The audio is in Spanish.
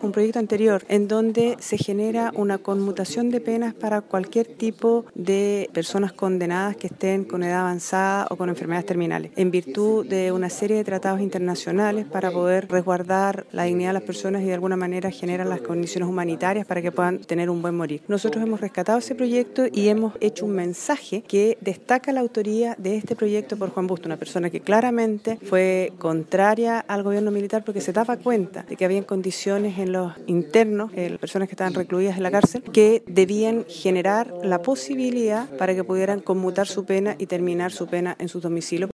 un proyecto anterior en donde se genera una conmutación de penas para cualquier tipo de personas condenadas que estén con edad avanzada o con enfermedades terminales, en virtud de una serie de tratados internacionales para poder resguardar la dignidad de las personas y de alguna manera generar las condiciones humanitarias para que puedan tener un buen morir. Nosotros hemos rescatado ese proyecto y hemos hecho un mensaje que destaca la autoría de este proyecto por Juan Busto, una persona que claramente fue contraria al gobierno militar porque se daba cuenta de que había condiciones en los internos, las personas que estaban recluidas en la cárcel, que debían generar la posibilidad para que pudieran conmutar su pena y terminar su pena en sus domicilios.